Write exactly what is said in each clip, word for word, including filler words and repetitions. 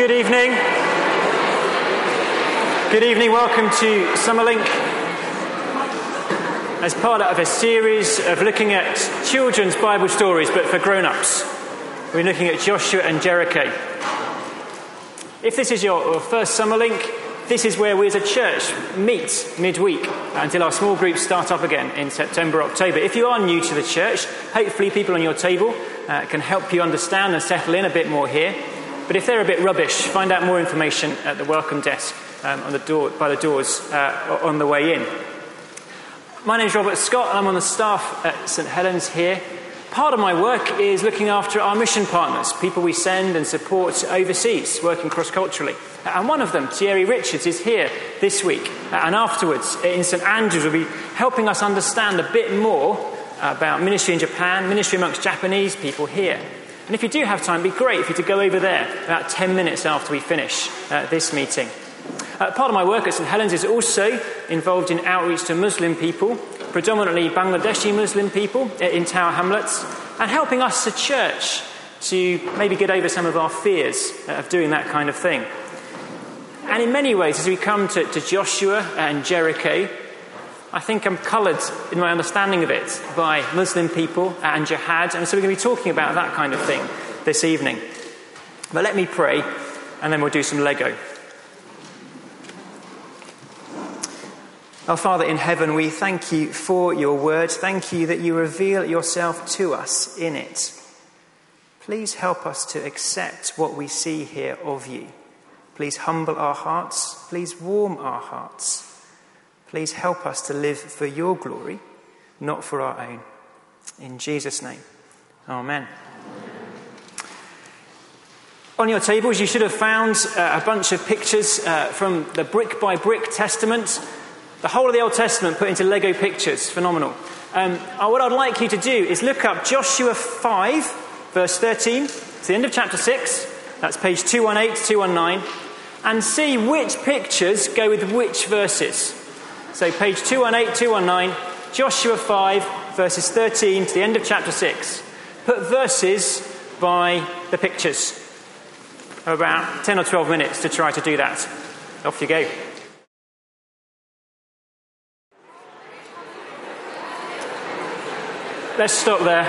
good evening. Good evening, welcome to Summerlink. As part of a series of looking at children's Bible stories, but for grown-ups. We're looking at Joshua and Jericho. If this is your first Summerlink, this is where we as a church meet midweek until our small groups start up again in September, October. If you are new to the church, hopefully people on your table uh, can help you understand and settle in a bit more here. But if they're a bit rubbish, find out more information at the welcome desk um, on the door, by the doors uh, on the way in. My name's Robert Scott and I'm on the staff at St Helens here. Part of my work is looking after our mission partners, people we send and support overseas, working cross-culturally. And one of them, Thierry Richards, is here this week. And afterwards, in St Andrews, will be helping us understand a bit more about ministry in Japan, ministry amongst Japanese people here. And if you do have time, it'd be great if you could go over there about ten minutes after we finish uh, this meeting. Uh, part of my work at St Helens is also involved in outreach to Muslim people, predominantly Bangladeshi Muslim people in Tower Hamlets, and helping us as a church to maybe get over some of our fears of doing that kind of thing. And in many ways, as we come to, to Joshua and Jericho, I think I'm coloured in my understanding of it by Muslim people and jihad, and so we're going to be talking about that kind of thing this evening. But let me pray, and then we'll do some Lego. Our Father in heaven, we thank you for your word. Thank you that you reveal yourself to us in it. Please help us to accept what we see here of you. Please humble our hearts. Please warm our hearts. Please help us to live for your glory, not for our own. In Jesus' name, amen. On your tables, you should have found uh, a bunch of pictures uh, from the Brick by Brick Testament. The whole of the Old Testament put into Lego pictures. Phenomenal. Um, what I'd like you to do is look up Joshua five, verse thirteen. It's the end of chapter six. That's page two eighteen, two nineteen. And see which pictures go with which verses. So page two eighteen, two nineteen, Joshua five, verses thirteen to the end of chapter six. Put verses by the pictures. About ten or twelve minutes to try to do that. Off you go. Let's stop there.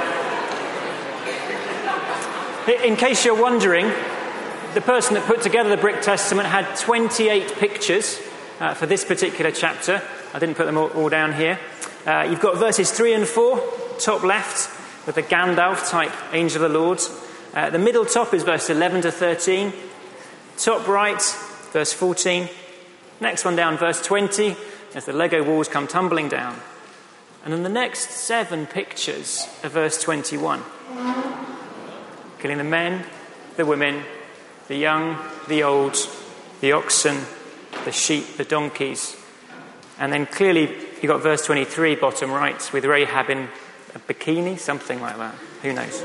In case you're wondering, the person that put together the Brick Testament had twenty-eight pictures uh, for this particular chapter. I didn't put them all, all down here. Uh, you've got verses three and four, top left, with the Gandalf type angel of the Lord. Uh, the middle top is verse eleven to thirteen. Top right, verse fourteen. Next one down, verse twenty, as the Lego walls come tumbling down. And then the next seven pictures are verse twenty-one. Killing the men, the women, the young, the old, the oxen, the sheep, the donkeys. And then clearly you've got verse twenty-three, bottom right, with Rahab in a bikini, something like that. Who knows?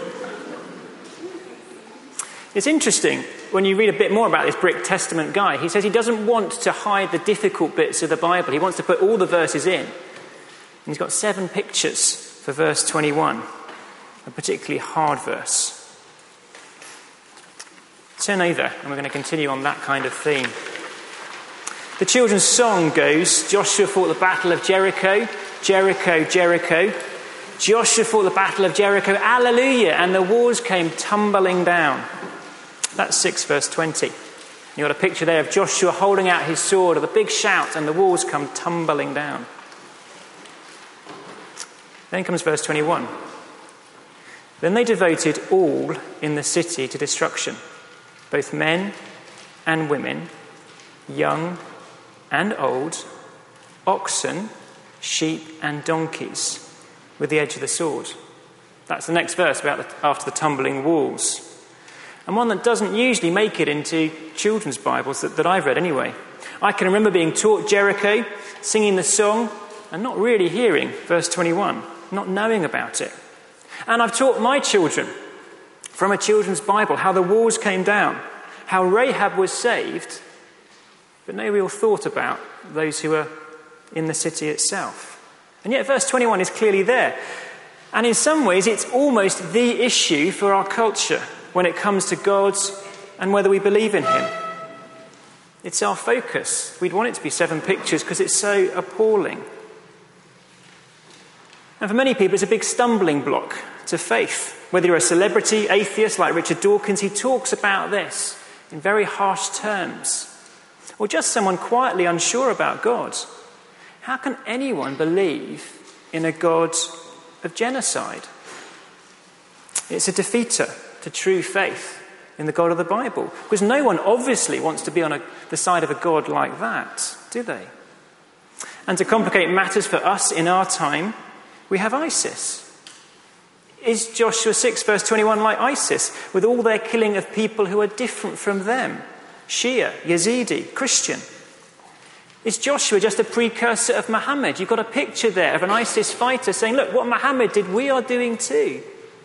It's interesting when you read a bit more about this Brick Testament guy. He says he doesn't want to hide the difficult bits of the Bible. He wants to put all the verses in. And he's got seven pictures for verse twenty-one, a particularly hard verse. Turn over, and we're going to continue on that kind of theme. The children's song goes, Joshua fought the battle of Jericho, Jericho, Jericho. Joshua fought the battle of Jericho, alleluia, and the walls came tumbling down. That's six, verse twenty. You've got a picture there of Joshua holding out his sword with a big shout, and the walls come tumbling down. Then comes verse twenty-one. Then they devoted all in the city to destruction, both men and women, young and old, oxen, sheep and donkeys, with the edge of the sword. That's the next verse about the, after the tumbling walls. And one that doesn't usually make it into children's Bibles that, that I've read anyway. I can remember being taught Jericho, singing the song, and not really hearing verse twenty-one. Not knowing about it. And I've taught my children from a children's Bible how the walls came down, how Rahab was saved, but no real thought about those who were in the city itself. And yet verse twenty-one is clearly there. And in some ways it's almost the issue for our culture when it comes to God's and whether we believe in him. It's our focus. We'd want it to be seven pictures because it's so appalling. And for many people, it's a big stumbling block to faith. Whether you're a celebrity atheist like Richard Dawkins, he talks about this in very harsh terms. Or just someone quietly unsure about God. How can anyone believe in a God of genocide? It's a defeater to true faith in the God of the Bible. Because no one obviously wants to be on a, the side of a God like that, do they? And to complicate matters for us in our time, we have ISIS. Is Joshua six verse twenty-one like ISIS, with all their killing of people who are different from them? Shia, Yazidi, Christian. Is Joshua just a precursor of Muhammad? You've got a picture there of an ISIS fighter saying, look, what Muhammad did, we are doing too.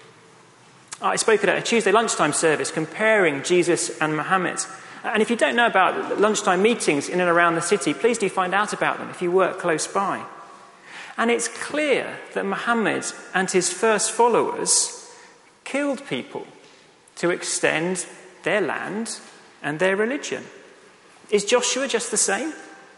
I spoke at a Tuesday lunchtime service comparing Jesus and Muhammad. And if you don't know about lunchtime meetings in and around the city, please do find out about them if you work close by. And it's clear that Muhammad and his first followers killed people to extend their land and their religion. Is Joshua just the same?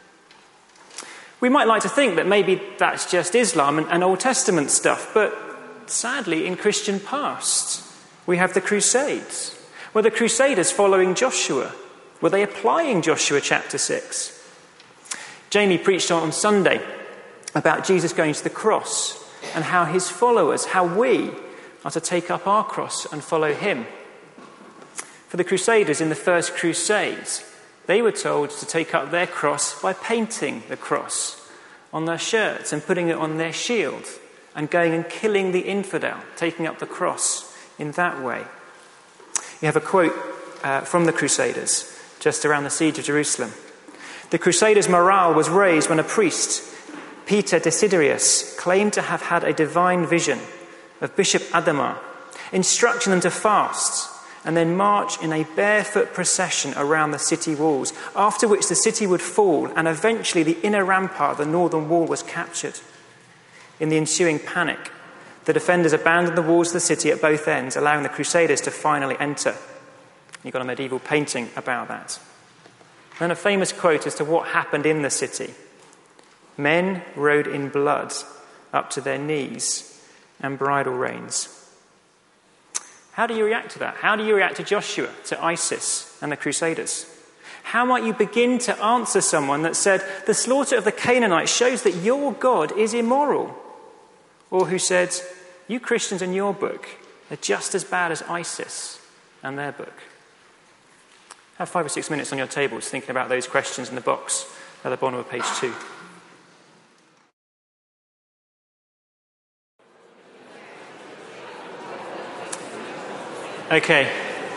We might like to think that maybe that's just Islam and, and Old Testament stuff, but sadly in Christian past we have the Crusades. Were the Crusaders following Joshua? Were they applying Joshua chapter six? Jamie preached on Sunday about Jesus going to the cross and how his followers, how we are to take up our cross and follow him. For the Crusaders in the First Crusades, they were told to take up their cross by painting the cross on their shirts and putting it on their shield and going and killing the infidel, taking up the cross in that way. You have a quote uh, from the Crusaders just around the siege of Jerusalem. The Crusaders' morale was raised when a priest, Peter Desiderius, claimed to have had a divine vision of Bishop Adhemar, instructing them to fast and then march in a barefoot procession around the city walls, after which the city would fall and eventually the inner rampart, the northern wall, was captured. In the ensuing panic, the defenders abandoned the walls of the city at both ends, allowing the Crusaders to finally enter. You've got a medieval painting about that. Then a famous quote as to what happened in the city. Men rode in blood up to their knees and bridle reins. How do you react to that? How do you react to Joshua, to ISIS and the Crusaders? How might you begin to answer someone that said, the slaughter of the Canaanites shows that your God is immoral? Or who said, you Christians in your book are just as bad as ISIS and their book? Have five or six minutes on your tables thinking about those questions in the box at the bottom of page two. Okay.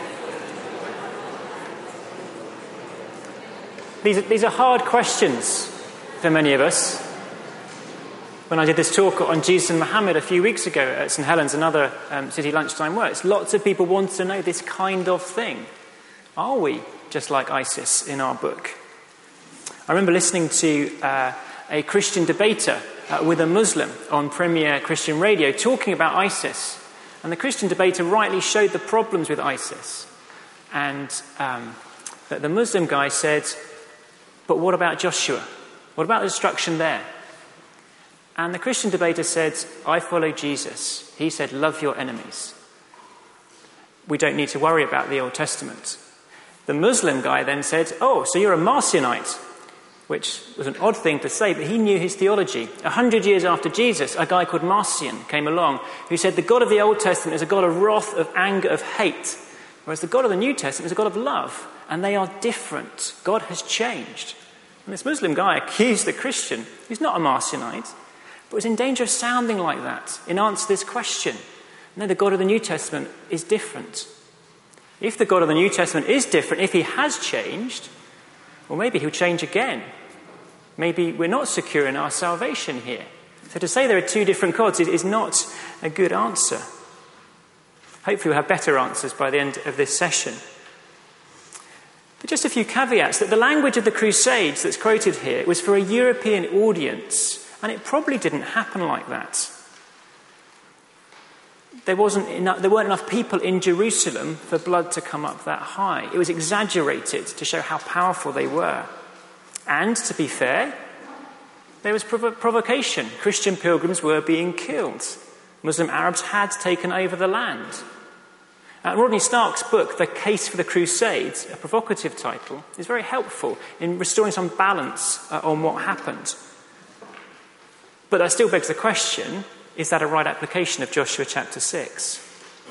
These are, these are hard questions for many of us. When I did this talk on Jesus and Muhammad a few weeks ago at St Helens and other um, city lunchtime works, lots of people want to know this kind of thing. Are we just like ISIS in our book? I remember listening to uh, a Christian debater uh, with a Muslim on Premier Christian Radio talking about ISIS. And the Christian debater rightly showed the problems with ISIS. And um, the, the Muslim guy said, but what about Joshua? What about the destruction there? And the Christian debater said, I follow Jesus. He said, love your enemies. We don't need to worry about the Old Testament. The Muslim guy then said, oh, so you're a Marcionite, which was an odd thing to say, but he knew his theology. A hundred years after Jesus, a guy called Marcion came along who said the God of the Old Testament is a God of wrath, of anger, of hate, whereas the God of the New Testament is a God of love, and they are different. God has changed. And this Muslim guy accused the Christian, who's not a Marcionite, but was in danger of sounding like that in answer to this question. No, the God of the New Testament is different. If the God of the New Testament is different, if he has changed, well, maybe he'll change again. Maybe we're not secure in our salvation here. So to say there are two different gods is not a good answer. Hopefully we'll have better answers by the end of this session. But just a few caveats, that the language of the Crusades that's quoted here was for a European audience, and it probably didn't happen like that. there wasn't enough, there weren't enough people in Jerusalem for blood to come up that high. It was exaggerated to show how powerful they were. And to be fair, there was provo- provocation. Christian pilgrims were being killed. Muslim Arabs had taken over the land. Uh, Rodney Stark's book, The Case for the Crusades, a provocative title, is very helpful in restoring some balance uh, on what happened. But that still begs the question, is that a right application of Joshua chapter six?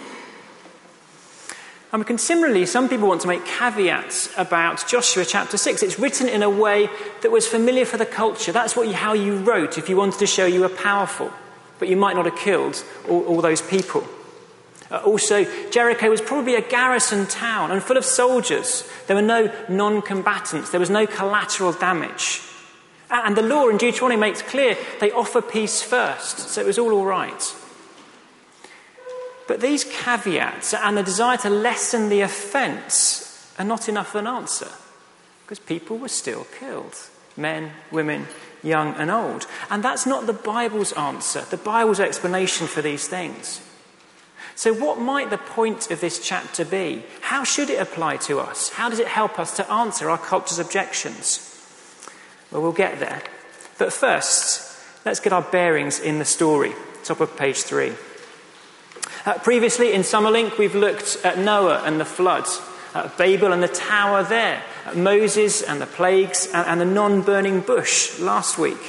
And we can similarly, some people want to make caveats about Joshua chapter six. It's written in a way that was familiar for the culture. That's what you, how you wrote if you wanted to show you were powerful, but you might not have killed all, all those people. Uh, also, Jericho was probably a garrison town and full of soldiers. There were no non-combatants. There was no collateral damage. And the law in Deuteronomy makes clear they offer peace first, so it was all all right. But these caveats and the desire to lessen the offence are not enough of an answer, because people were still killed. Men, women, young and old. And that's not the Bible's answer, the Bible's explanation for these things. So what might the point of this chapter be? How should it apply to us? How does it help us to answer our culture's objections? Well, we'll get there. But first, let's get our bearings in the story. Top of page three. Uh, previously in Summerlink, we've looked at Noah and the flood, at Babel and the tower there, at Moses and the plagues, and, and the non-burning bush last week.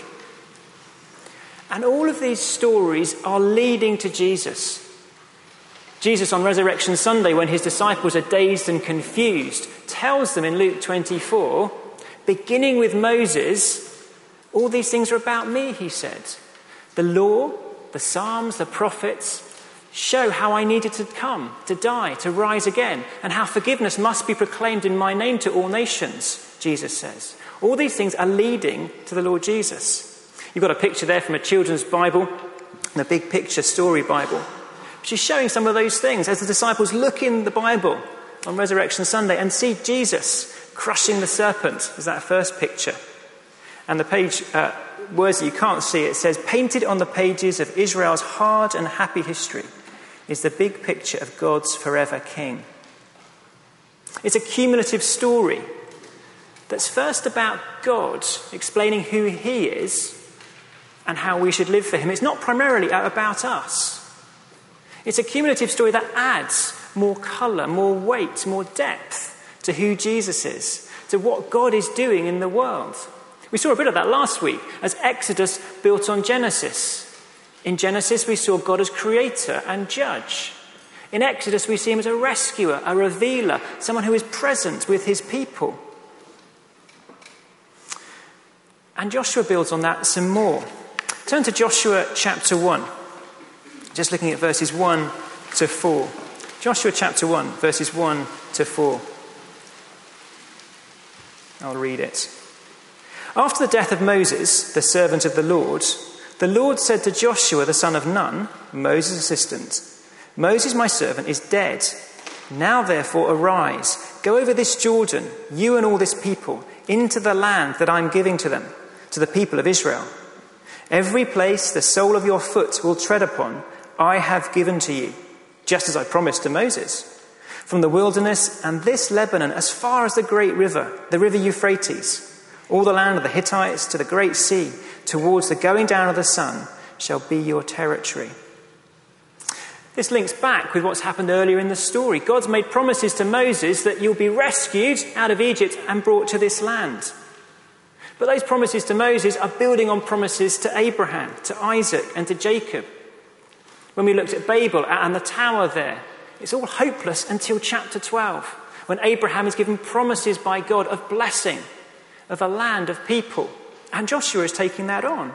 And all of these stories are leading to Jesus. Jesus on Resurrection Sunday, when his disciples are dazed and confused, tells them in Luke twenty-four, beginning with Moses, all these things are about me, he said. The law, the Psalms, the prophets show how I needed to come, to die, to rise again, and how forgiveness must be proclaimed in my name to all nations, Jesus says. All these things are leading to the Lord Jesus. You've got a picture there from a children's Bible, the Big Picture Story Bible, which is showing some of those things as the disciples look in the Bible on Resurrection Sunday and see Jesus crushing the serpent. Is that first picture? And the page, uh, words that you can't see, it says, painted on the pages of Israel's hard and happy history is the big picture of God's forever king. It's a cumulative story that's first about God explaining who he is and how we should live for him. It's not primarily about us. It's a cumulative story that adds more colour, more weight, more depth to who Jesus is, to what God is doing in the world. We saw a bit of that last week as Exodus built on Genesis. In Genesis, we saw God as creator and judge. In Exodus, we see him as a rescuer, a revealer, someone who is present with his people. And Joshua builds on that some more. Turn to Joshua chapter one, just looking at verses one to four. Joshua chapter one, verses one to four. I'll read it. After the death of Moses, the servant of the Lord, the Lord said to Joshua, the son of Nun, Moses' assistant, Moses, my servant, is dead. Now, therefore, arise, go over this Jordan, you and all this people, into the land that I'm giving to them, to the people of Israel. Every place the sole of your foot will tread upon, I have given to you, just as I promised to Moses. From the wilderness and this Lebanon, as far as the great river, the river Euphrates, all the land of the Hittites to the great sea, towards the going down of the sun, shall be your territory. This links back with what's happened earlier in the story. God's made promises to Moses that you'll be rescued out of Egypt and brought to this land. But those promises to Moses are building on promises to Abraham, to Isaac, and to Jacob. When we looked at Babel and the tower there, it's all hopeless until chapter twelve, when Abraham is given promises by God of blessing, of a land, of people. And Joshua is taking that on.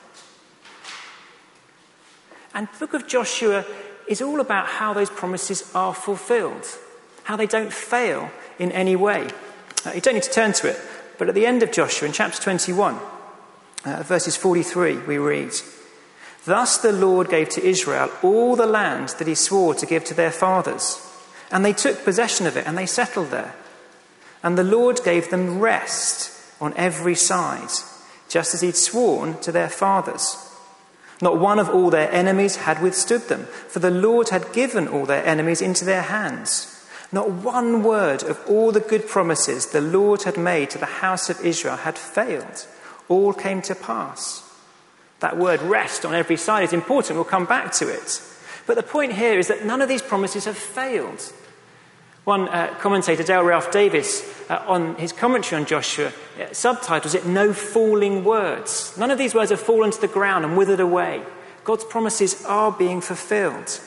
And the book of Joshua is all about how those promises are fulfilled, how they don't fail in any way. Uh, you don't need to turn to it, but at the end of Joshua, in chapter twenty-one, uh, verses forty-three, we read, Thus the Lord gave to Israel all the land that he swore to give to their fathers, and they took possession of it, and they settled there. And the Lord gave them rest on every side, just as he'd sworn to their fathers. Not one of all their enemies had withstood them, for the Lord had given all their enemies into their hands. Not one word of all the good promises the Lord had made to the house of Israel had failed. All came to pass. That word rest on every side is important. We'll come back to it. But the point here is that none of these promises have failed. One uh, commentator, Dale Ralph Davis, uh, on his commentary on Joshua, uh, subtitles it, "No falling words." None of these words have fallen to the ground and withered away. God's promises are being fulfilled.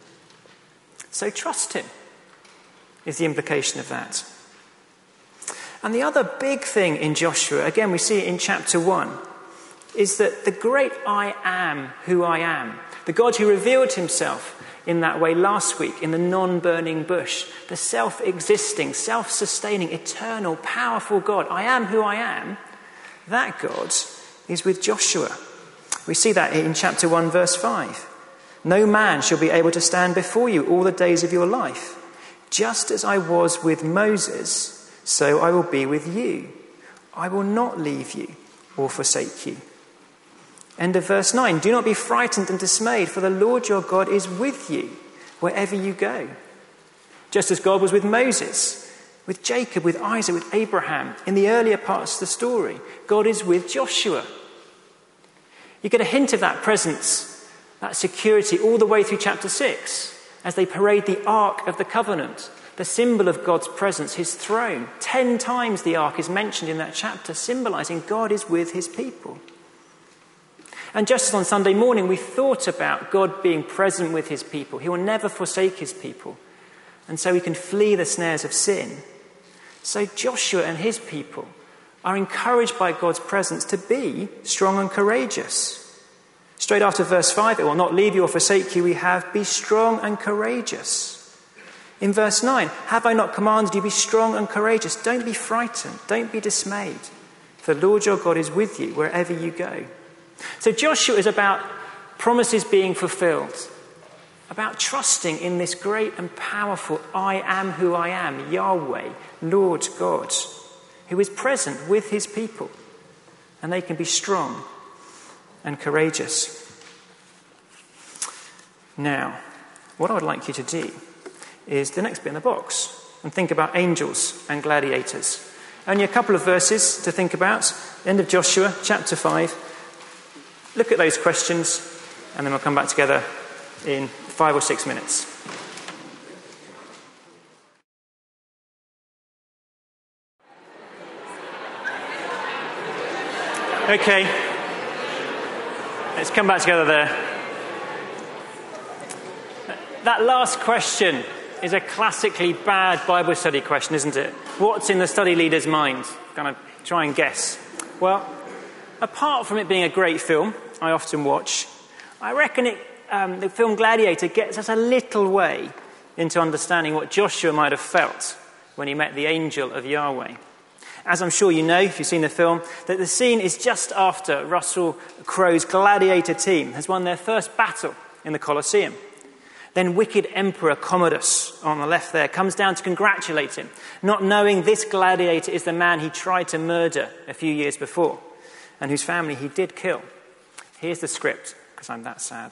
So trust him, is the implication of that. And the other big thing in Joshua, again we see it in chapter one, is that the great I am who I am, the God who revealed himself in that way last week in the non-burning bush, the self-existing, self-sustaining, eternal, powerful God, I am who I am, that God is with Joshua. We see that in chapter one, verse five. No man shall be able to stand before you all the days of your life. Just as I was with Moses, so I will be with you. I will not leave you or forsake you. End of verse nine. Do not be frightened and dismayed, for the Lord your God is with you wherever you go. Just as God was with Moses, with Jacob, with Isaac, with Abraham, in the earlier parts of the story, God is with Joshua. You get a hint of that presence, that security, all the way through chapter six, as they parade the Ark of the Covenant, the symbol of God's presence, his throne. Ten times the Ark is mentioned in that chapter, symbolizing God is with his people. And just as on Sunday morning we thought about God being present with his people, he will never forsake his people, and so we can flee the snares of sin, so Joshua and his people are encouraged by God's presence to be strong and courageous. Straight after verse five, it will not leave you or forsake you, we have, be strong and courageous. In verse nine, have I not commanded you, be strong and courageous? Don't be frightened, don't be dismayed, for the Lord your God is with you wherever you go. So Joshua is about promises being fulfilled, about trusting in this great and powerful I am who I am, Yahweh, Lord God, who is present with his people, and they can be strong and courageous. Now, what I would like you to do is the next bit in the box and think about angels and gladiators. Only a couple of verses to think about. End of Joshua, chapter five. Look at those questions, and then we'll come back together in five or six minutes. Okay, let's come back together there. That last question is a classically bad Bible study question, isn't it? What's in the study leader's mind? Gonna try and guess. Well, apart from it being a great film, I often watch, I reckon it, um, the film Gladiator gets us a little way into understanding what Joshua might have felt when he met the angel of Yahweh. As I'm sure you know, if you've seen the film, that the scene is just after Russell Crowe's Gladiator team has won their first battle in the Colosseum. Then wicked Emperor Commodus, on the left there, comes down to congratulate him, not knowing this gladiator is the man he tried to murder a few years before, and whose family he did kill. Here's the script, because I'm that sad.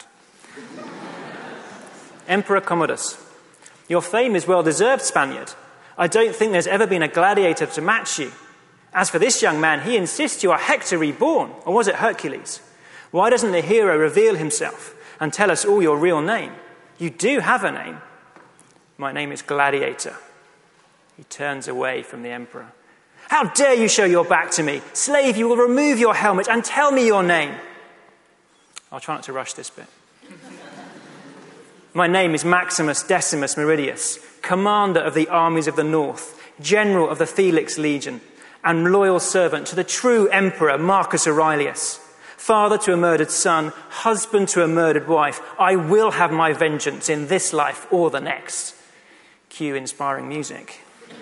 Emperor Commodus, your fame is well deserved, Spaniard. I don't think there's ever been a gladiator to match you. As for this young man, he insists you are Hector reborn, or was it Hercules? Why doesn't the hero reveal himself and tell us all your real name? You do have a name. My name is Gladiator. He turns away from the emperor. How dare you show your back to me? Slave, you will remove your helmet and tell me your name. I'll try not to rush this bit. My name is Maximus Decimus Meridius, commander of the armies of the north, general of the Felix Legion, and loyal servant to the true emperor Marcus Aurelius. Father to a murdered son, husband to a murdered wife, I will have my vengeance in this life or the next. Cue inspiring music.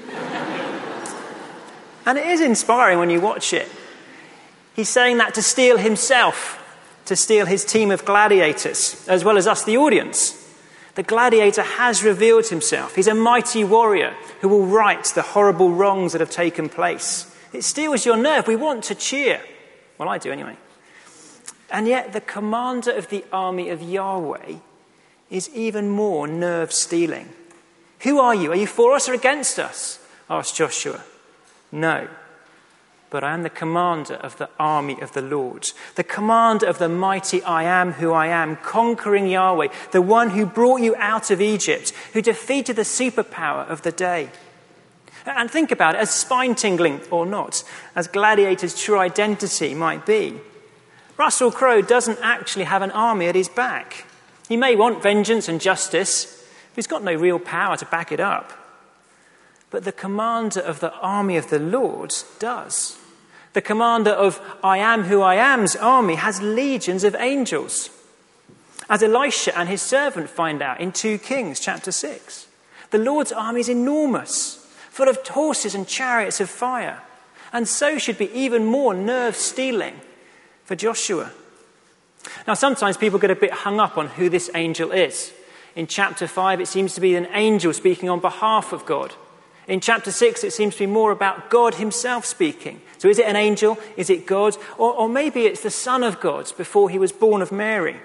And it is inspiring when you watch it. He's saying that to steel himself, to steel his team of gladiators, as well as us, the audience. The gladiator has revealed himself. He's a mighty warrior who will right the horrible wrongs that have taken place. It steels your nerve. We want to cheer. Well, I do anyway. And yet the commander of the army of Yahweh is even more nerve-stealing. Who are you? Are you for us or against us? Asked Joshua. No, but I am the commander of the army of the Lord, the commander of the mighty I am who I am, conquering Yahweh, the one who brought you out of Egypt, who defeated the superpower of the day. And think about it, as spine-tingling or not, as Gladiator's true identity might be, Russell Crowe doesn't actually have an army at his back. He may want vengeance and justice, but he's got no real power to back it up. But the commander of the army of the Lord does. The commander of I am who I am's army has legions of angels, as Elisha and his servant find out in Second Kings chapter six. The Lord's army is enormous, full of horses and chariots of fire, and so should be even more nerve-stealing for Joshua. Now, sometimes people get a bit hung up on who this angel is. In chapter five, it seems to be an angel speaking on behalf of God. In chapter six, it seems to be more about God himself speaking. So is it an angel? Is it God? Or, or maybe it's the Son of God before he was born of Mary.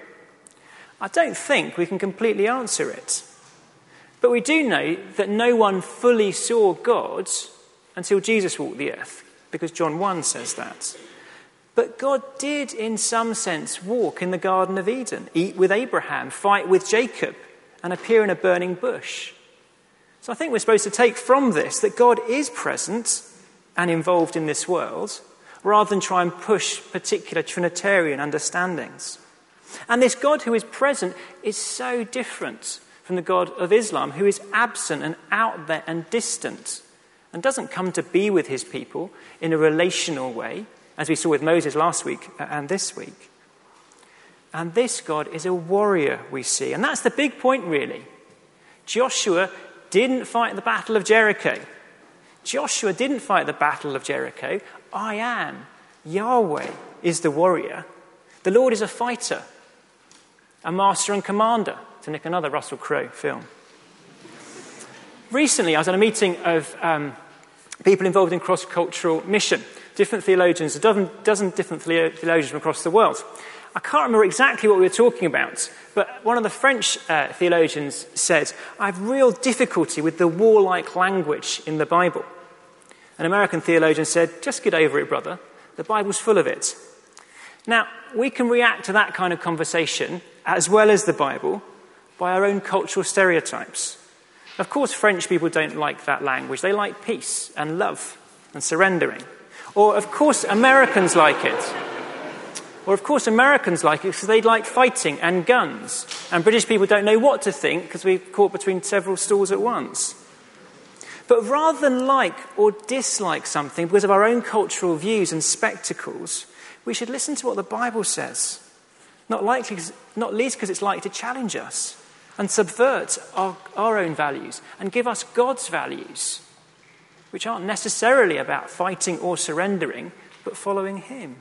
I don't think we can completely answer it. But we do know that no one fully saw God until Jesus walked the earth, because John one says that. But God did, in some sense, walk in the Garden of Eden, eat with Abraham, fight with Jacob, and appear in a burning bush. So I think we're supposed to take from this that God is present and involved in this world, rather than try and push particular Trinitarian understandings. And this God who is present is so different from the God of Islam, who is absent and out there and distant, and doesn't come to be with his people in a relational way, as we saw with Moses last week and this week. And this God is a warrior, we see. And that's the big point, really. Joshua didn't fight the Battle of Jericho. Joshua didn't fight the Battle of Jericho. I am. Yahweh is the warrior. The Lord is a fighter, a master and commander, to nick another Russell Crowe film. Recently, I was at a meeting of um, people involved in cross-cultural mission, different theologians, a dozen, dozen different theologians from across the world. I can't remember exactly what we were talking about, but one of the French uh, theologians said, I have real difficulty with the warlike language in the Bible. An American theologian said, just get over it, brother. The Bible's full of it. Now, we can react to that kind of conversation, as well as the Bible, by our own cultural stereotypes. Of course, French people don't like that language. They like peace and love and surrendering. Or, of course, Americans like it. Or, of course, Americans like it because they like fighting and guns. And British people don't know what to think because we're caught between several stools at once. But rather than like or dislike something because of our own cultural views and spectacles, we should listen to what the Bible says. Not, likely, not least because it's likely to challenge us and subvert our, our own values and give us God's values, which aren't necessarily about fighting or surrendering, but following him.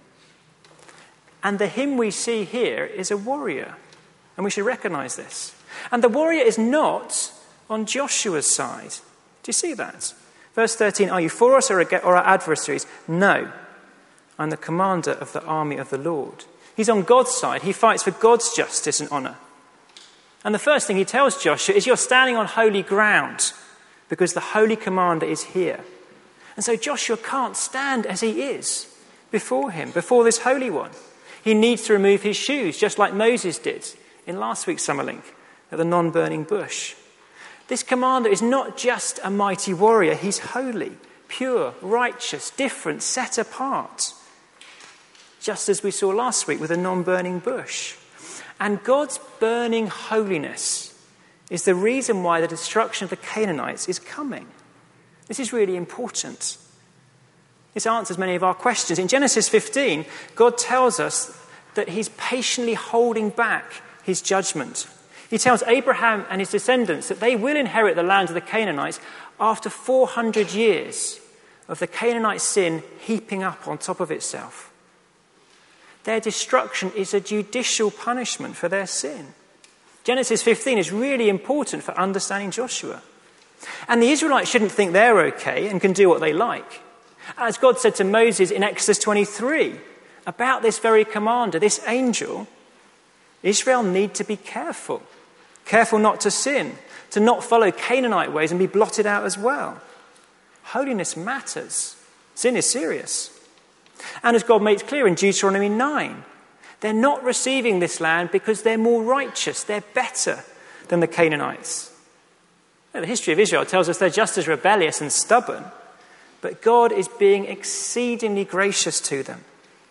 And the him we see here is a warrior, and we should recognize this. And the warrior is not on Joshua's side. Do you see that? Verse thirteen, are you for us or our adversaries? No, I'm the commander of the army of the Lord. He's on God's side. He fights for God's justice and honor. And the first thing he tells Joshua is you're standing on holy ground because the holy commander is here. And so Joshua can't stand as he is before him, before this holy one. He needs to remove his shoes, just like Moses did in last week's Summer Link at the non-burning bush. This commander is not just a mighty warrior. He's holy, pure, righteous, different, set apart. Just as we saw last week with the non-burning bush. And God's burning holiness is the reason why the destruction of the Canaanites is coming. This is really important. This answers many of our questions. In Genesis fifteen, God tells us that he's patiently holding back his judgment. He tells Abraham and his descendants that they will inherit the land of the Canaanites after four hundred years of the Canaanite sin heaping up on top of itself. Their destruction is a judicial punishment for their sin. Genesis fifteen is really important for understanding Joshua. And the Israelites shouldn't think they're okay and can do what they like. As God said to Moses in Exodus twenty-three, about this very commander, this angel, Israel need to be careful. Careful not to sin, to not follow Canaanite ways and be blotted out as well. Holiness matters. Sin is serious. And as God makes clear in Deuteronomy nine, they're not receiving this land because they're more righteous, they're better than the Canaanites. Now, the history of Israel tells us they're just as rebellious and stubborn, but God is being exceedingly gracious to them.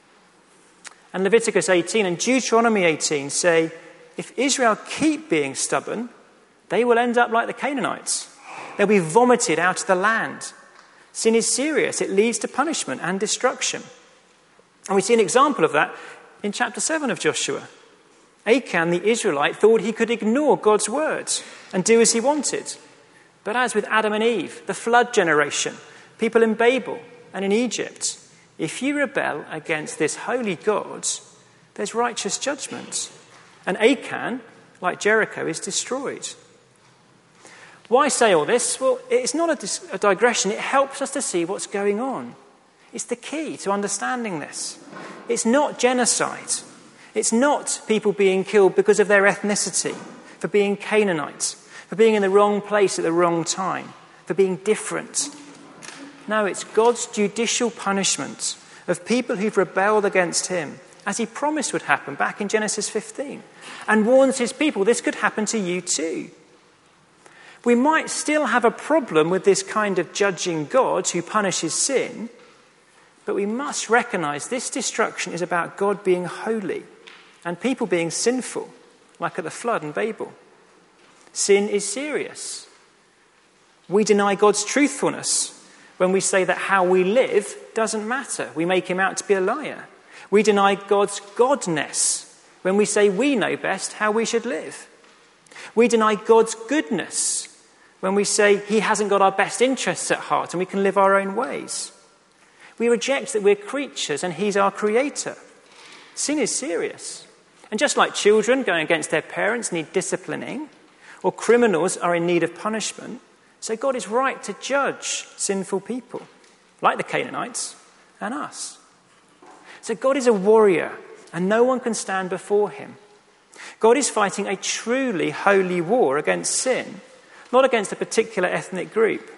And Leviticus eighteen and Deuteronomy eighteen say, if Israel keep being stubborn, they will end up like the Canaanites. They'll be vomited out of the land. Sin is serious. It leads to punishment and destruction. And we see an example of that in chapter seven of Joshua. Achan, the Israelite, thought he could ignore God's words and do as he wanted. But as with Adam and Eve, the flood generation, people in Babel and in Egypt, if you rebel against this holy God, there's righteous judgment. And Achan, like Jericho, is destroyed. Why say all this? Well, it's not a, dis- a digression. It helps us to see what's going on. It's the key to understanding this. It's not genocide. It's not people being killed because of their ethnicity, for being Canaanites, for being in the wrong place at the wrong time, for being different. No, it's God's judicial punishment of people who've rebelled against him, as he promised would happen back in Genesis fifteen, and warns his people this could happen to you too. We might still have a problem with this kind of judging God who punishes sin, but we must recognize this destruction is about God being holy and people being sinful, like at the flood in Babel. Sin is serious. We deny God's truthfulness when we say that how we live doesn't matter. We make him out to be a liar. We deny God's godness when we say we know best how we should live. We deny God's goodness when we say he hasn't got our best interests at heart and we can live our own ways. We reject that we're creatures and he's our creator. Sin is serious. And just like children going against their parents need disciplining, or criminals are in need of punishment, so God is right to judge sinful people, like the Canaanites and us. So God is a warrior, and no one can stand before him. God is fighting a truly holy war against sin, not against a particular ethnic group.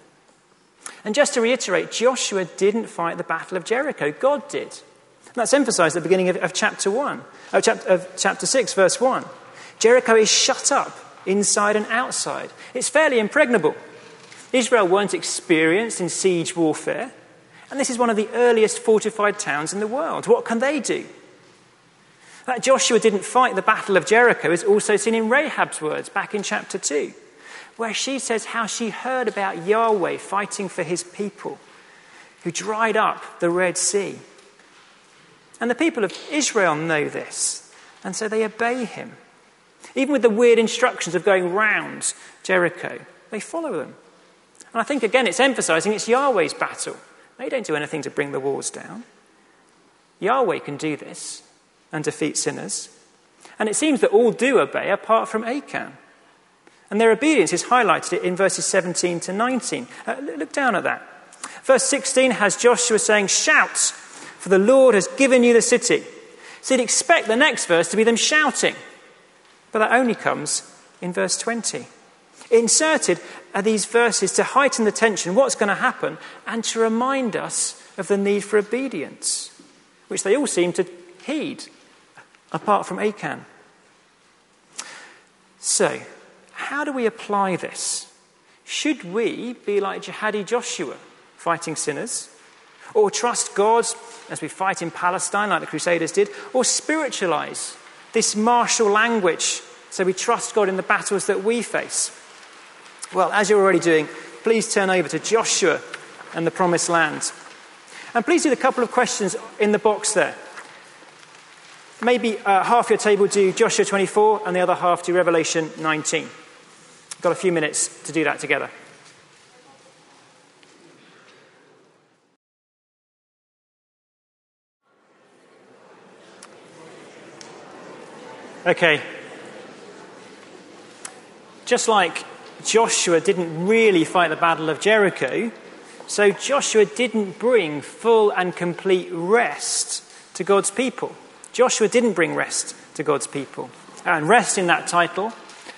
And just to reiterate, Joshua didn't fight the Battle of Jericho. God did. And that's emphasized at the beginning of, of chapter one, of chapter, of chapter six, verse one. Jericho is shut up inside and outside. It's fairly impregnable. Israel weren't experienced in siege warfare, and this is one of the earliest fortified towns in the world. What can they do? That Joshua didn't fight the Battle of Jericho is also seen in Rahab's words back in chapter two, where she says how she heard about Yahweh fighting for his people, who dried up the Red Sea. And the people of Israel know this, and so they obey him. Even with the weird instructions of going round Jericho, they follow them. And I think, again, it's emphasizing it's Yahweh's battle. They don't do anything to bring the walls down. Yahweh can do this and defeat sinners. And it seems that all do obey apart from Achan. And their obedience is highlighted in verses seventeen to nineteen. Uh, look down at that. Verse sixteen has Joshua saying, "Shout, for the Lord has given you the city." So you'd expect the next verse to be them shouting. But that only comes in verse twenty. Inserted are these verses to heighten the tension, what's going to happen, and to remind us of the need for obedience, which they all seem to heed, apart from Achan. So, how do we apply this? Should we be like jihadi Joshua, fighting sinners? Or trust God as we fight in Palestine like the Crusaders did? Or spiritualize this martial language so we trust God in the battles that we face? Well, as you're already doing, please turn over to Joshua and the Promised Land. And please do the couple of questions in the box there. Maybe uh, half your table do Joshua twenty-four and the other half do Revelation nineteen. We've got a few minutes to do that together. Okay. Just like Joshua didn't really fight the Battle of Jericho, so Joshua didn't bring full and complete rest to to God's people. Joshua didn't bring rest to God's people. And rest in that title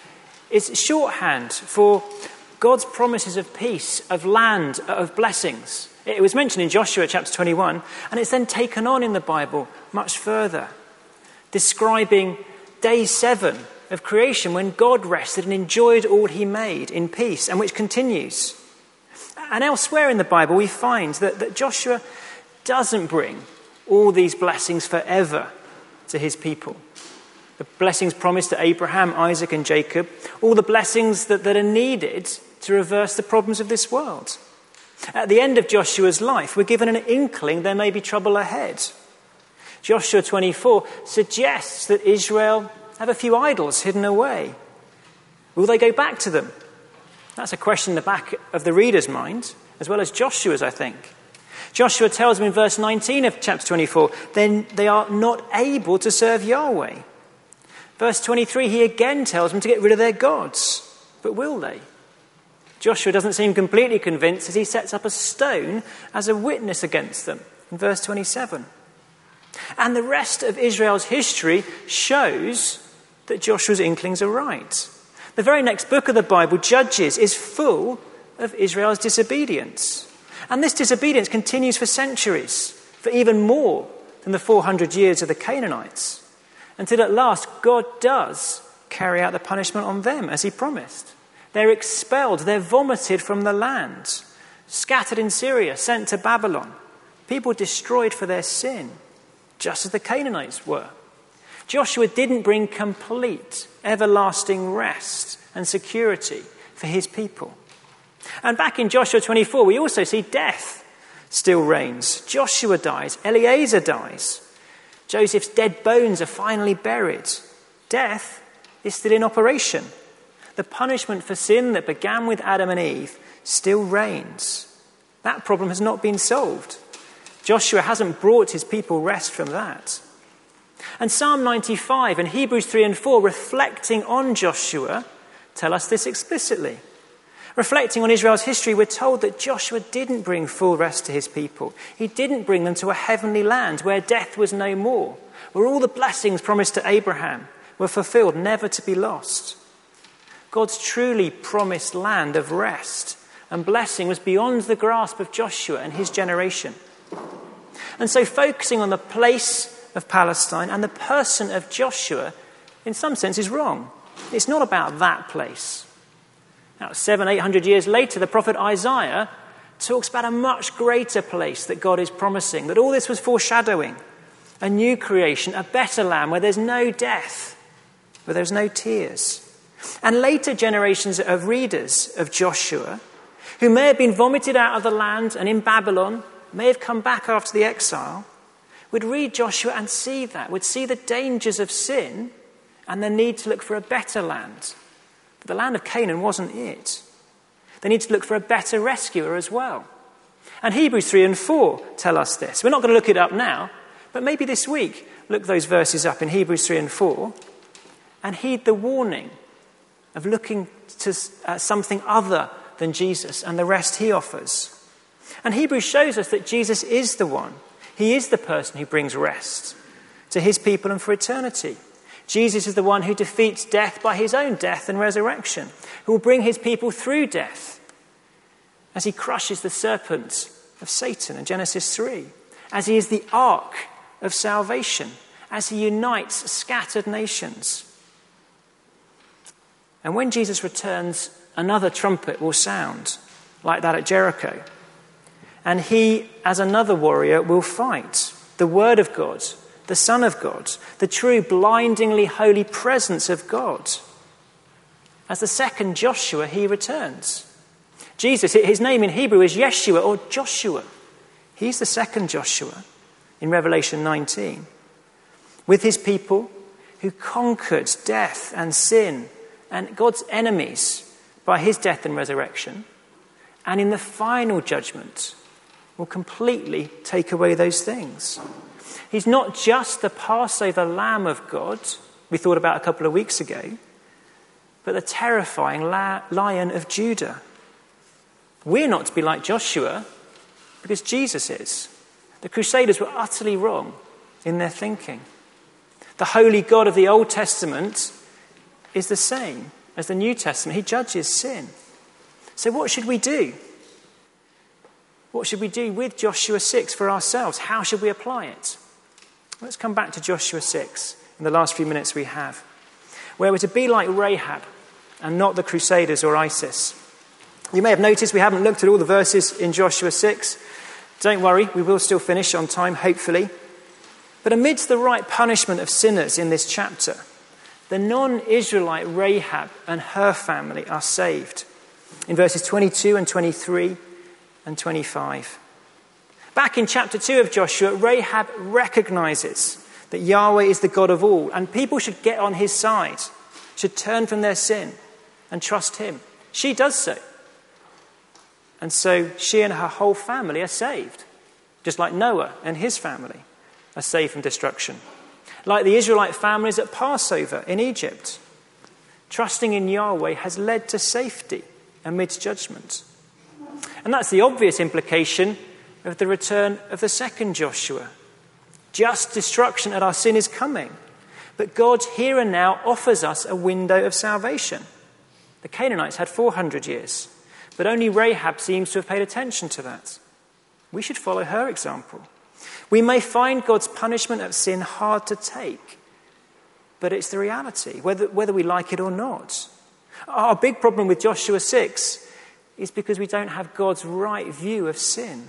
is shorthand for God's promises of peace, of land, of blessings. It was mentioned in Joshua chapter twenty-one, and it's then taken on in the Bible much further, describing day seven of creation when God rested and enjoyed all he made in peace, and which continues. And elsewhere in the Bible we find that, that Joshua doesn't bring all these blessings forever to his people. The blessings promised to Abraham, Isaac and Jacob, all the blessings that, that are needed to reverse the problems of this world. At the end of Joshua's life, we're given an inkling there may be trouble ahead. Joshua twenty-four suggests that Israel have a few idols hidden away. Will they go back to them? That's a question in the back of the reader's mind, as well as Joshua's, I think. Joshua tells them in verse nineteen of chapter twenty-four, then they are not able to serve Yahweh. Verse twenty-three, he again tells them to get rid of their gods. But will they? Joshua doesn't seem completely convinced as he sets up a stone as a witness against them in verse twenty-seven. And the rest of Israel's history shows that Joshua's inklings are right. The very next book of the Bible, Judges, is full of Israel's disobedience. And this disobedience continues for centuries, for even more than the four hundred years of the Canaanites, until at last God does carry out the punishment on them as he promised. They're expelled, they're vomited from the land, scattered in Syria, sent to Babylon, people destroyed for their sin, just as the Canaanites were. Joshua didn't bring complete, everlasting rest and security for his people. And back in Joshua twenty-four, we also see death still reigns. Joshua dies, Eleazar dies. Joseph's dead bones are finally buried. Death is still in operation. The punishment for sin that began with Adam and Eve still reigns. That problem has not been solved. Joshua hasn't brought his people rest from that. And Psalm ninety-five and Hebrews three and four, reflecting on Joshua, tell us this explicitly. Reflecting on Israel's history, we're told that Joshua didn't bring full rest to his people. He didn't bring them to a heavenly land where death was no more, where all the blessings promised to Abraham were fulfilled, never to be lost. God's truly promised land of rest and blessing was beyond the grasp of Joshua and his generation. And so focusing on the place of Palestine and the person of Joshua, in some sense, is wrong. It's not about that place. Now, seven, eight hundred years later, the prophet Isaiah talks about a much greater place that God is promising, that all this was foreshadowing. A new creation, a better land where there's no death, where there's no tears. And later generations of readers of Joshua, who may have been vomited out of the land and in Babylon, may have come back after the exile, would read Joshua and see that, would see the dangers of sin and the need to look for a better land. But the land of Canaan wasn't it. They need to look for a better rescuer as well. And Hebrews three and four tell us this. We're not going to look it up now, but maybe this week look those verses up in Hebrews three and four and heed the warning of looking to uh, something other than Jesus and the rest he offers. And Hebrews shows us that Jesus is the one. He is the person who brings rest to his people and for eternity. Jesus is the one who defeats death by his own death and resurrection, who will bring his people through death as he crushes the serpent of Satan in Genesis three, as he is the ark of salvation, as he unites scattered nations. And when Jesus returns, another trumpet will sound, like that at Jericho. And he, as another warrior, will fight. The Word of God, the Son of God, the true blindingly holy presence of God. As the second Joshua, he returns. Jesus, his name in Hebrew is Yeshua or Joshua. He's the second Joshua in Revelation nineteen. With his people who conquered death and sin and God's enemies by his death and resurrection, and in the final judgment will completely take away those things. He's not just the Passover Lamb of God we thought about a couple of weeks ago, but the terrifying la- Lion of Judah. We're not to be like Joshua because Jesus is. The Crusaders were utterly wrong. in their thinking. The holy God of the Old Testament is the same as the New Testament. He judges sin. So what should we do? What should we do with Joshua six for ourselves? How should we apply it? Let's come back to Joshua six in the last few minutes we have, where we're to be like Rahab and not the Crusaders or ISIS. You may have noticed we haven't looked at all the verses in Joshua six. Don't worry, we will still finish on time, hopefully. But amidst the right punishment of sinners in this chapter, the non-Israelite Rahab and her family are saved. In verses twenty-two and twenty-three and twenty-five. Back in chapter two of Joshua, Rahab recognizes that Yahweh is the God of all, and people should get on his side, should turn from their sin and trust him. She does so. And so she and her whole family are saved, just like Noah and his family are saved from destruction. Like the Israelite families at Passover in Egypt, trusting in Yahweh has led to safety amidst judgment. And that's the obvious implication of the return of the second Joshua. Just destruction at our sin is coming, but God here and now offers us a window of salvation. The Canaanites had four hundred years, but only Rahab seems to have paid attention to that. We should follow her example. We may find God's punishment of sin hard to take, but it's the reality, whether, whether we like it or not. Our big problem with Joshua six is because we don't have God's right view of sin.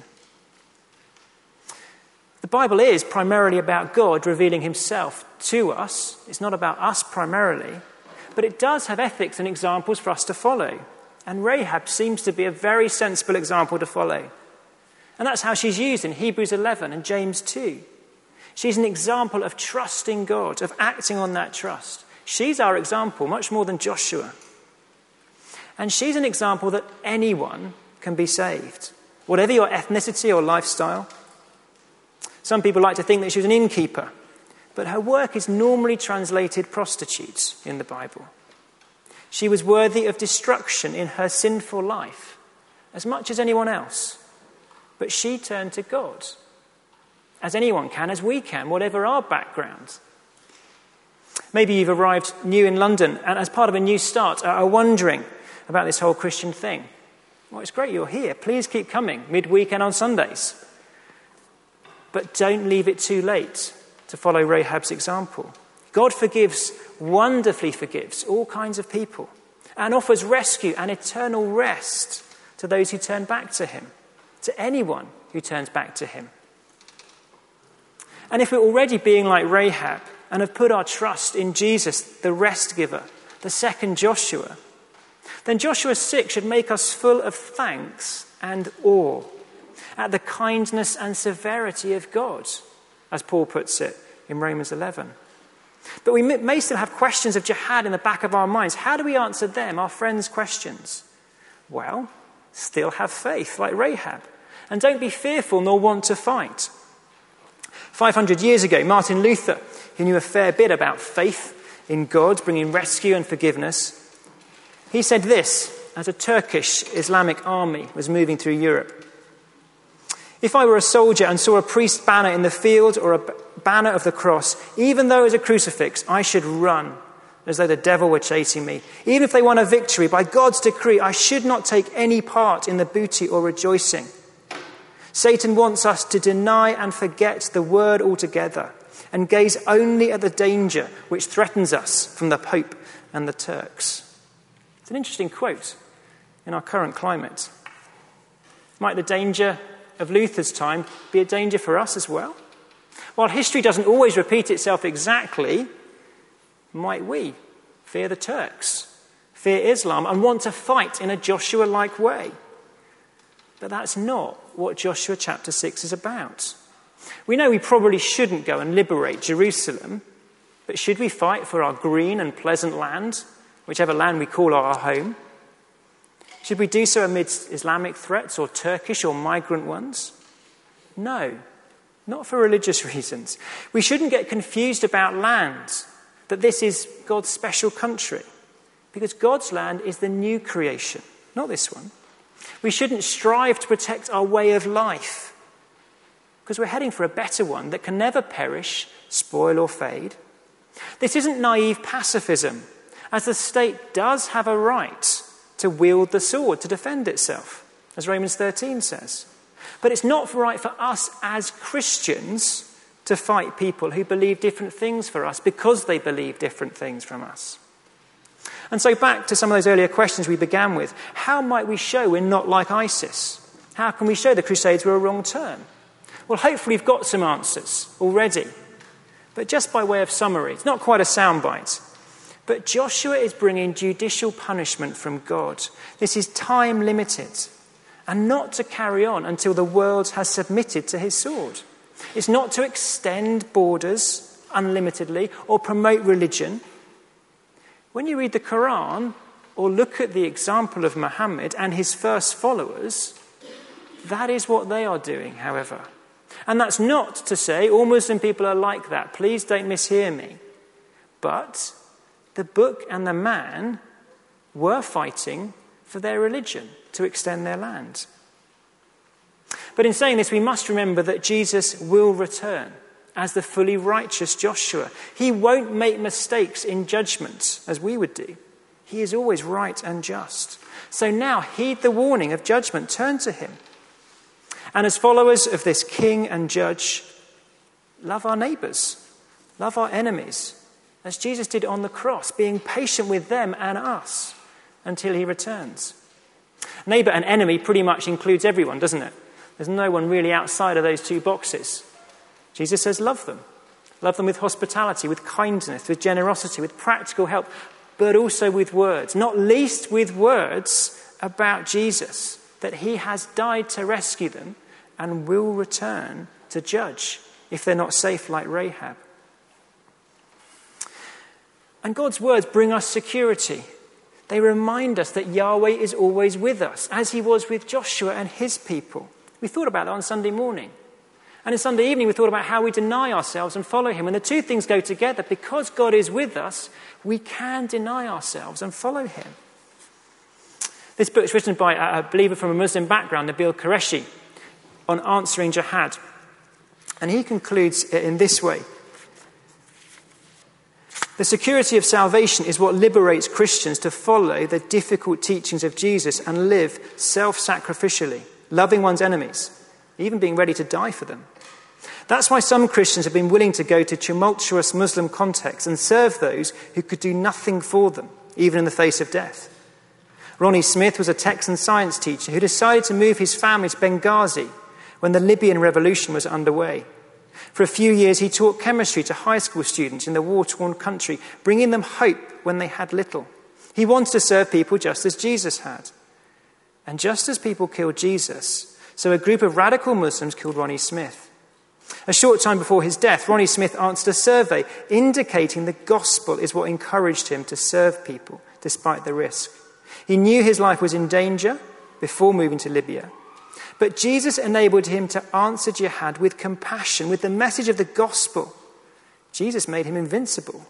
The Bible is primarily about God revealing himself to us. It's not about us primarily, but it does have ethics and examples for us to follow. And Rahab seems to be a very sensible example to follow. And that's how she's used in Hebrews eleven and James two. She's an example of trusting God, of acting on that trust. She's our example, much more than Joshua. And she's an example that anyone can be saved, whatever your ethnicity or lifestyle. Some people like to think that she was an innkeeper, but her work is normally translated prostitute in the Bible. She was worthy of destruction in her sinful life, as much as anyone else. But she turned to God, as anyone can, as we can, whatever our background. Maybe you've arrived new in London and as part of a new start are wondering about this whole Christian thing. Well, it's great you're here. Please keep coming midweek and on Sundays. But don't leave it too late to follow Rahab's example. God forgives, wonderfully forgives all kinds of people and offers rescue and eternal rest to those who turn back to him, to anyone who turns back to him. And if we're already being like Rahab and have put our trust in Jesus, the rest giver, the second Joshua, then Joshua six should make us full of thanks and awe at the kindness and severity of God, as Paul puts it in Romans eleven. But we may still have questions of jihad in the back of our minds. How do we answer them, our friends' questions? Well, still have faith like Rahab, and don't be fearful nor want to fight. five hundred years ago, Martin Luther, who knew a fair bit about faith in God, bringing rescue and forgiveness, he said this as a Turkish Islamic army was moving through Europe. If I were a soldier and saw a priest banner in the field or a banner of the cross, even though it was a crucifix, I should run as though the devil were chasing me. Even if they won a victory, by God's decree, I should not take any part in the booty or rejoicing. Satan wants us to deny and forget the word altogether and gaze only at the danger which threatens us from the Pope and the Turks. It's an interesting quote in our current climate. Might the danger of Luther's time be a danger for us as well? While history doesn't always repeat itself exactly, might we fear the Turks, fear Islam, and want to fight in a Joshua-like way? But that's not what Joshua chapter six is about. We know we probably shouldn't go and liberate Jerusalem, but should we fight for our green and pleasant land, whichever land we call our home? Should we do so amidst Islamic threats or Turkish or migrant ones? No, not for religious reasons. We shouldn't get confused about land, that this is God's special country, because God's land is the new creation, not this one. We shouldn't strive to protect our way of life, because we're heading for a better one that can never perish, spoil or fade. This isn't naive pacifism, as the state does have a right to wield the sword to defend itself, as Romans thirteen says. But it's not right for us as Christians to fight people who believe different things for us because they believe different things from us. And so back to some of those earlier questions we began with, how might we show we're not like ISIS? How can we show the Crusades were a wrong turn? Well, hopefully you've got some answers already. But just by way of summary, it's not quite a soundbite, but Joshua is bringing judicial punishment from God. This is time limited and not to carry on until the world has submitted to his sword. It's not to extend borders unlimitedly or promote religion. When you read the Quran or look at the example of Muhammad and his first followers, that is what they are doing, however. And that's not to say all Muslim people are like that. Please don't mishear me. But the book and the man were fighting for their religion to extend their land. But in saying this, we must remember that Jesus will return as the fully righteous Joshua. He won't make mistakes in judgment as we would do. He is always right and just. So now heed the warning of judgment. Turn to him. And as followers of this king and judge, love our neighbours, love our enemies, as Jesus did on the cross, being patient with them and us until he returns. Neighbour and enemy pretty much includes everyone, doesn't it? There's no one really outside of those two boxes. Jesus says love them. Love them with hospitality, with kindness, with generosity, with practical help, but also with words, not least with words about Jesus, that he has died to rescue them and will return to judge if they're not safe like Rahab. And God's words bring us security. They remind us that Yahweh is always with us, as he was with Joshua and his people. We thought about that on Sunday morning. And on Sunday evening, we thought about how we deny ourselves and follow him. And the two things go together. Because God is with us, we can deny ourselves and follow him. This book is written by a believer from a Muslim background, Nabil Qureshi, on answering jihad. And he concludes it in this way. The security of salvation is what liberates Christians to follow the difficult teachings of Jesus and live self-sacrificially, loving one's enemies, even being ready to die for them. That's why some Christians have been willing to go to tumultuous Muslim contexts and serve those who could do nothing for them, even in the face of death. Ronnie Smith was a Texan science teacher who decided to move his family to Benghazi when the Libyan revolution was underway. For a few years, he taught chemistry to high school students in the war-torn country, bringing them hope when they had little. He wanted to serve people just as Jesus had. And just as people killed Jesus, so a group of radical Muslims killed Ronnie Smith. A short time before his death, Ronnie Smith answered a survey indicating the gospel is what encouraged him to serve people despite the risk. He knew his life was in danger before moving to Libya. But Jesus enabled him to answer jihad with compassion, with the message of the gospel. Jesus made him invincible.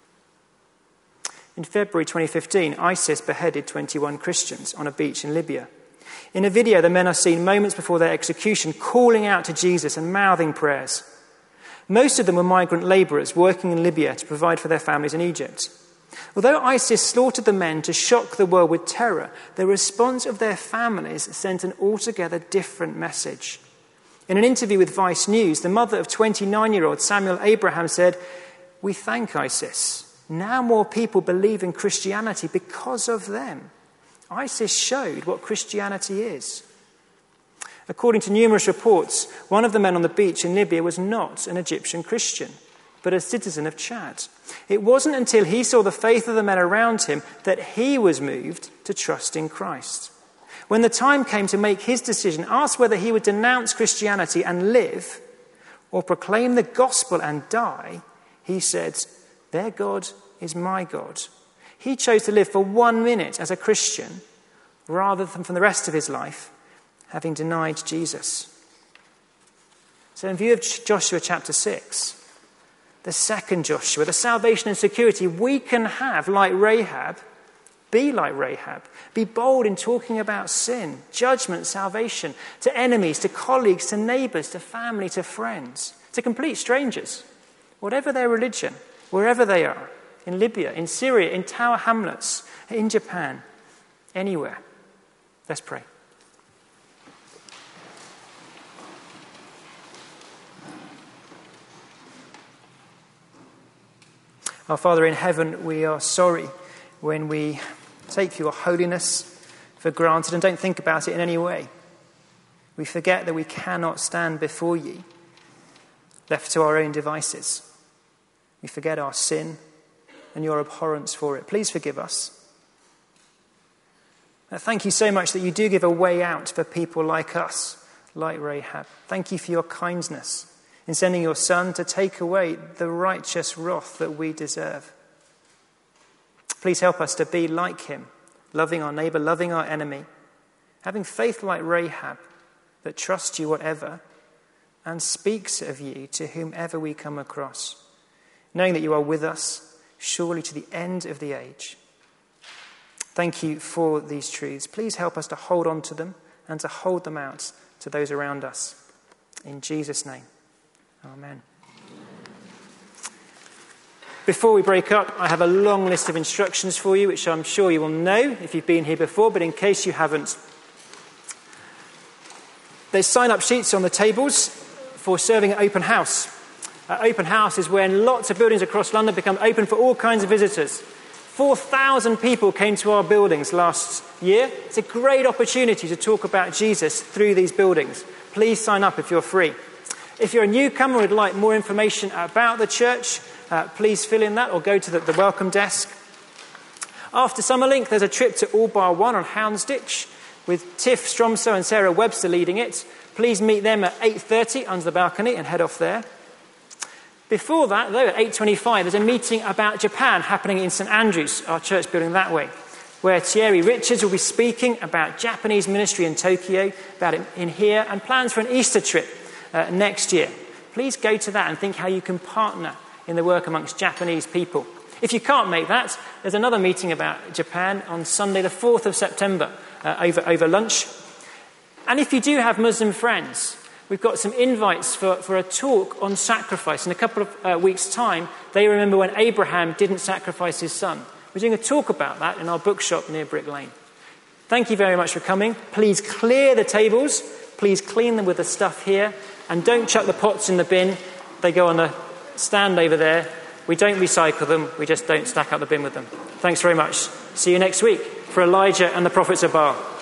In February twenty fifteen, ISIS beheaded twenty-one Christians on a beach in Libya. In a video, the men are seen moments before their execution calling out to Jesus and mouthing prayers. Most of them were migrant labourers working in Libya to provide for their families in Egypt. Although ISIS slaughtered the men to shock the world with terror, the response of their families sent an altogether different message. In an interview with Vice News, the mother of twenty-nine-year-old Samuel Abraham said, "We thank ISIS. Now more people believe in Christianity because of them. ISIS showed what Christianity is." According to numerous reports, one of the men on the beach in Libya was not an Egyptian Christian, but a citizen of Chad. It wasn't until he saw the faith of the men around him that he was moved to trust in Christ. When the time came to make his decision, asked whether he would denounce Christianity and live, or proclaim the gospel and die, he said, "Their God is my God." He chose to live for one minute as a Christian, rather than for the rest of his life, having denied Jesus. So in view of Joshua chapter six, the second Joshua, the salvation and security we can have, like Rahab, Be like Rahab. Be bold in talking about sin, judgment, salvation, to enemies, to colleagues, to neighbours, to family, to friends, to complete strangers, whatever their religion, wherever they are, in Libya, in Syria, in Tower Hamlets, in Japan, anywhere. Let's pray. Our Father in heaven, we are sorry when we take your holiness for granted and don't think about it in any way. We forget that we cannot stand before you, left to our own devices. We forget our sin and your abhorrence for it. Please forgive us. Thank you so much that you do give a way out for people like us, like Rahab. Thank you for your kindness in sending your Son to take away the righteous wrath that we deserve. Please help us to be like him, loving our neighbour, loving our enemy, having faith like Rahab that trusts you whatever and speaks of you to whomever we come across, knowing that you are with us surely to the end of the age. Thank you for these truths. Please help us to hold on to them and to hold them out to those around us. In Jesus' name. Amen. Before we break up, I have a long list of instructions for you, which I'm sure you will know if you've been here before, but in case you haven't, there's sign-up sheets on the tables for serving at Open House. Uh, open House is when lots of buildings across London become open for all kinds of visitors. four thousand people came to our buildings last year. It's a great opportunity to talk about Jesus through these buildings. Please sign up if you're free. If you're a newcomer and would like more information about the church, uh, please fill in that or go to the, the welcome desk. After Summerlink, there's a trip to All Bar One on Houndsditch with Tiff Stromso and Sarah Webster leading it. Please meet them at eight thirty under the balcony and head off there. Before that, though, at eight twenty-five, there's a meeting about Japan happening in St Andrews, our church building that way, where Thierry Richards will be speaking about Japanese ministry in Tokyo, about it in here, and plans for an Easter trip Uh, next year. Please go to that and think how you can partner in the work amongst Japanese people. If you can't make that, there's another meeting about Japan on Sunday the fourth of September uh, over, over lunch. And if you do have Muslim friends, we've got some invites for, for a talk on sacrifice. In a couple of uh, weeks' time, they remember when Abraham didn't sacrifice his son. We're doing a talk about that in our bookshop near Brick Lane. Thank you very much for coming. Please clear the tables. Please clean them with the stuff here. And don't chuck the pots in the bin. They go on the stand over there. We don't recycle them. We just don't stack up the bin with them. Thanks very much. See you next week for Elijah and the prophets of Baal.